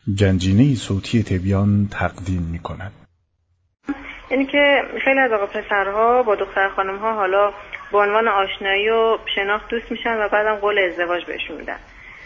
گنجینه صوتی تبیان تقدیم می‌کند. یعنی که خیلی از آقا پسرها با دختر خانم‌ها حالا به عنوان آشنایی و شناخت دوست میشن و بعدم قول ازدواج بهشون میدن.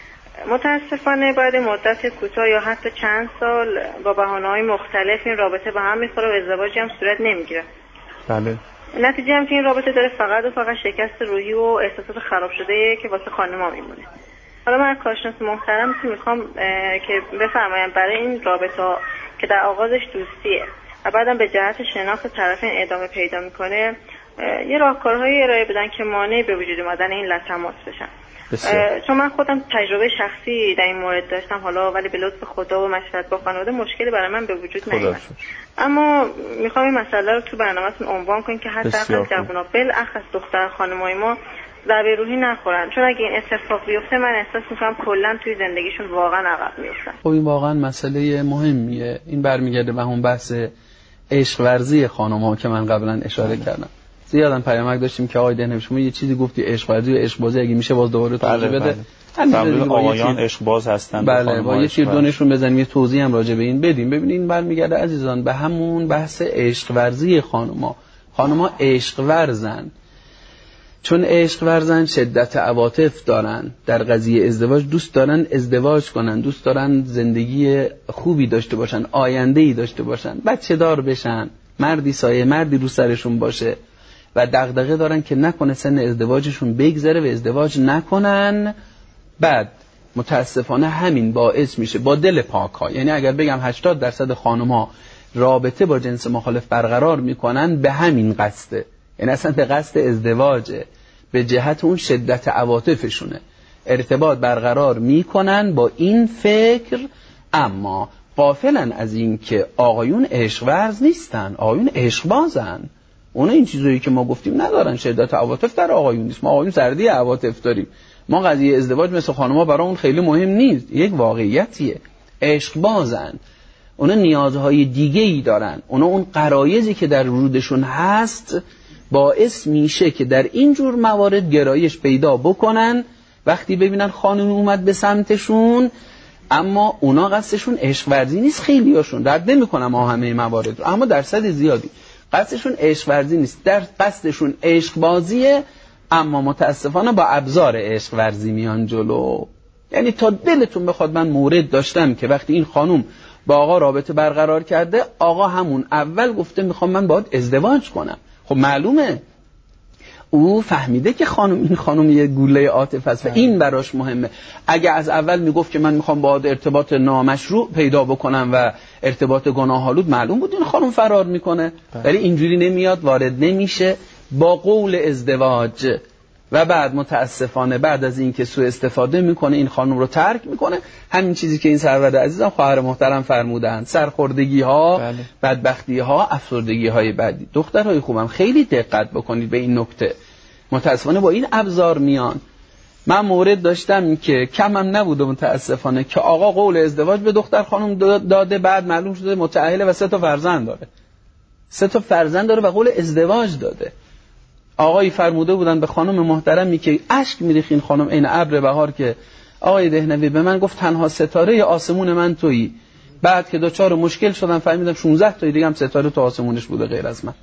متاسفانه بعد مدت کوتاه یا حتی چند سال با بهانه‌های مختلف این رابطه به هم میخوره و ازدواجی هم صورت نمیگیره. بله. نتیجه هم که این رابطه داره فقط و فقط شکست روحی و احساسات خراب شده که واسه خانم‌ها میمونه. حالا من کارشناس محترم میخوام که بفرمایم برای این رابطه که در آغازش دوستیه و بعدم به جهت شناخت طرفین ادامه پیدا میکنه یه راهکارهایی ارائه بدن که مانع به وجود اومدن این لطمات بشن. چون من خودم تجربه شخصی در این مورد داشتم حالا ولی به لطف خدا و مشورت با خانواده مشکلی برای من به وجود نیامد. اما میخوام این مسئله رو تو برنامه‌تون عنوان کنیم که حداقل جوونا بالاخص دختر خانمای ما ضربه روحی نخورن، چون اگه این اتفاق بیفته من احساس میکنم کلا توی زندگیشون واقعا عقب میفتن. خب این واقعا مسئله مهمیه. این برمیگرده به همون بحث عشق ورزی خانم‌ها که من قبلا اشاره کردم. زیادن پیامک داشتیم که آقای دهنوی شما یه چیزی گفتی عشق ورزی و عشق بازی، اگه میشه باز دوباره توضیح بده. همین آقایان عشق باز هستن. بله با یه تیر دونشون بزنیم یه توضیح هم راجع به این بدیم. ببینید برمیگرده عزیزان به همون بحث عشق ورزی خانم‌ها. خانم‌ها عشق ورزن، چون عشق ورزن شدت عواطف دارن، در قضیه ازدواج دوست دارن ازدواج کنن، دوست دارن زندگی خوبی داشته باشن، آینده‌ای داشته باشن، بچه دار بشن، مردی سایه مردی رو سرشون باشه و دغدغه دارن که نکنه سن ازدواجشون بگذره و ازدواج نکنن. بعد متاسفانه همین باعث میشه با دل پاک ها، یعنی اگر بگم 80% خانم ها رابطه با جنس مخالف برقرار میکنن به همین قصده، یعنی اصلا به قصد ازدواجه، به جهت اون شدت عواطفشونه ارتباط برقرار میکنن با این فکر، اما غافلن از این که آقایون عشق ورز نیستن، آقایون عشق بازن. اون این چیزایی که ما گفتیم ندارن، شدت عواطف در آقایون نیست، ما آقایون سردی عواطف داریم. ما قضیه ازدواج مثل خانم‌ها برامون خیلی مهم نیست، یک واقعیتیه. عشق بازن، اونا نیازهای دیگه‌ای دارن، اونا اون غرایزی که در وجودشون هست باعث میشه که در این جور موارد گرایش پیدا بکنن وقتی ببینن خانم اومد به سمتشون، اما اونا قصدشون عشق ورزی نیست. خیلیاشون رد نمی‌کنم همه موارد رو، اما درصد زیادی قصدشون عشق ورزی نیست، در قصدشون عشق بازیه، اما متاسفانه با ابزار عشق ورزی میان جلو. یعنی تا دلتون بخواد، من مورد داشتم که وقتی این خانم با آقا رابطه برقرار کرده، آقا همون اول گفته میخوام من باهات ازدواج کنم. خب معلومه او فهمیده که این خانم یه گوله عاطفه است و این براش مهمه. اگه از اول میگفت که من میخوام باهات ارتباط نامشروع پیدا بکنم و ارتباط گناه‌آلود، معلوم بود این خانم فرار میکنه، ولی اینجوری نمیاد، وارد نمیشه با قول ازدواج و بعد متاسفانه بعد از این که سوء استفاده میکنه این خانم رو ترک میکنه. همین چیزی که این سرور عزیزم خواهر محترم فرمودن، سرخوردگی ها، بدبختی ها، افسردگی های بعدی. دخترهای خوبم خیلی دقت بکنید به این نکته، متاسفانه با این ابزار میان. من مورد داشتم که کمم نبوده متاسفانه که آقا قول ازدواج به دختر خانم داده، بعد معلوم شده متأهله و 3 تا فرزند داره، 3 تا فرزند داره و قول ازدواج داده. آقایی فرموده بودن به خانم محترمی که اشک میریخین خانم این ابر بهار که آقای دهنوی به من گفت تنها ستاره آسمون من تویی، بعد که دوچار مشکل شدم فهمیدم 16 تا دیگه هم ستاره تو آسمونش بوده غیر از من.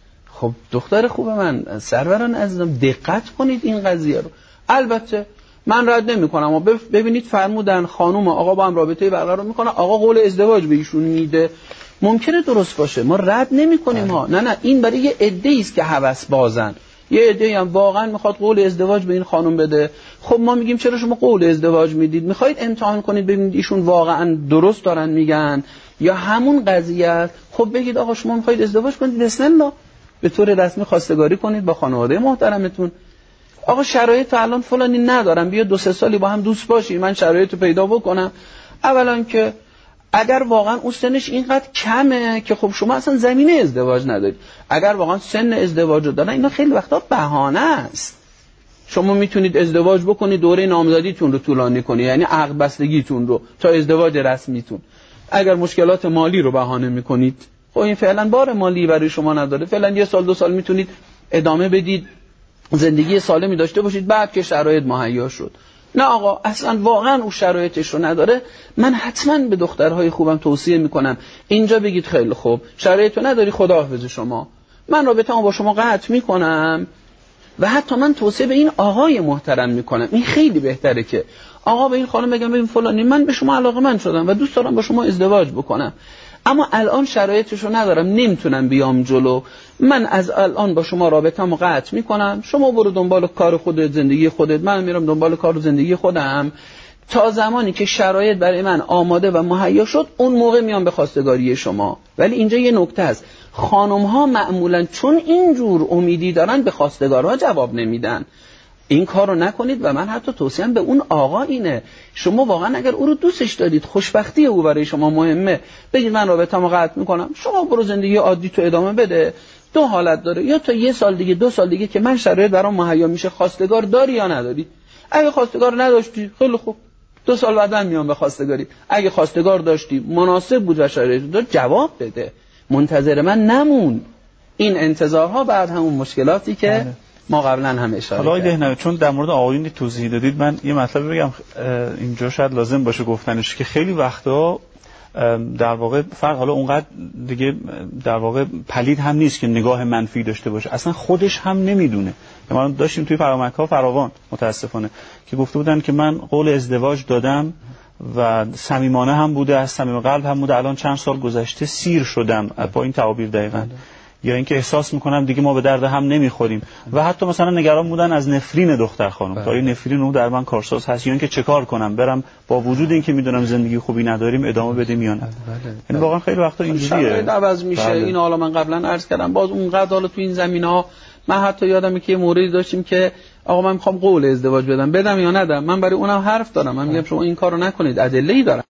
خب دختر خوب من، سروران عزیزم دقت کنید این قضیه رو. البته من رد نمی‌کنم، اما ببینید فرمودن خانم آقا با هم رابطه برقرار میکنه، آقا قول ازدواج به ایشون میده، ممکنه درست باشه، ما رد نمی‌کنیم ها، نه این برای یه عده‌ای است که هوس بازن، یه عده‌ای هم واقعا میخواد قول ازدواج به این خانم بده. خب ما میگیم چرا شما قول ازدواج میدید؟ میخواید امتحان کنید ببینید ایشون واقعا درست دارن میگن یا همون قضیه؟ خب بگید آقا شما میخواید ازدواج کنید، بسم الله، به طور رسمی خواستگاری کنید با خانواده محترمتون. آقا شرایط الان فلانی ندارم، بیا 2-3 سالی با هم دوست باشیم، من شرایطو پیدا بکنم. اولا که اگر واقعا اون سنش اینقدر کمه که خب شما اصلا زمینه ازدواج ندارید، اگر واقعا سن ازدواج رو دارن، اینا خیلی وقتا بهانه است. شما میتونید ازدواج بکنید، دوره نامزدیتون رو طولانی کنید، یعنی عقد بستگیتون رو تا ازدواج رسمیتون. اگر مشکلات مالی رو بهانه میکنید، خب این فعلا بار مالی برای شما نداره، فعلا 1 سال 2 سال میتونید ادامه بدید، زندگی سالمی داشته باشید، بعد که شرایط مهیا شد نه آقا اصلا واقعا اون شرایطش رو نداره، من حتما به دخترهای خوبم توصیه میکنم اینجا بگید خیلی خوب شرایط رو نداری، خداحافظ شما، من رابطه‌مو با شما قطع میکنم. و حتی من توصیه به این آقای محترم میکنم، این خیلی بهتره که آقا به این خانم بگم ببین فلانی من به شما علاقه‌مند شدم و دوست دارم با شما ازدواج بکنم، اما الان شرایطش رو ندارم، نمیتونم بیام جلو، من از الان با شما رابطه‌مو قطع میکنم، شما برو دنبال کار خودت، زندگی خودت، من میرم دنبال کار و زندگی خودم، تا زمانی که شرایط برای من آماده و مهیا شد اون موقع میام به خواستگاری شما. ولی اینجا یه نکته است، خانم ها معمولا چون اینجور امیدی دارن به خواستگارها جواب نمیدن. این کار رو نکنید و من حتی توصیم به اون آقا اینه، شما واقعا اگر او رو دوستش دارید، خوشبختی او برای شما مهمه، بگید من رابطه‌مو قطع میکنم، شما برو زندگی عادی تو ادامه بده. دو حالت داره، یا تا یه سال دیگه 2 سال دیگه که من شرایط برام مهیا میشه خواستگار داری یا نداری. اگه خواستگار نداشتی خیلی خوب 2 سال بعداً میام به خواستگاری. اگه خواستگار داشتی مناسب بود و شرایط داشت جواب بده، منتظر من نمون. این انتظارها بعد همون مشکلاتی که ما قبلا هم اشاره حالا کردیم. چون در مورد آقایون توضیح دادید، من یه مطلب بگم اینجا شاید لازم باشه گفتنش، که خیلی وقتا در واقع فرق حالا اونقدر دیگه در واقع پلید هم نیست که نگاه منفی داشته باشه، اصلا خودش هم نمیدونه. ما داشتیم توی فرامک‌ها فراوان متاسفانه که گفته بودن که من قول ازدواج دادم و صمیمانه هم بوده، از صمیم قلب هم بوده، الان چند سال گذشته سیر شدم با این تعابیر دقیقاً، یا اینکه احساس میکنم دیگه ما به درد هم نمیخوریم، و حتی مثلا نگران بودن از نفرین دختر خانم، تا این نفرین اون در من کارساز هست، یا اینکه چه کار کنم برم با وجود اینکه میدونم زندگی خوبی نداریم ادامه بدیم یا نه. یعنی واقعا خیلی وقتا اینجوریه، عوض میشه. این حالا من قبلا عرض کردم، باز اونقدر حالا تو این زمینه‌ها من حتی یادمه که یه موردی داشتیم که آقا من میخوام قول ازدواج بدم یا ندم، من برای اونم حرف دارم، من میگم شما این کارو نکنید، ادله‌ای دارم.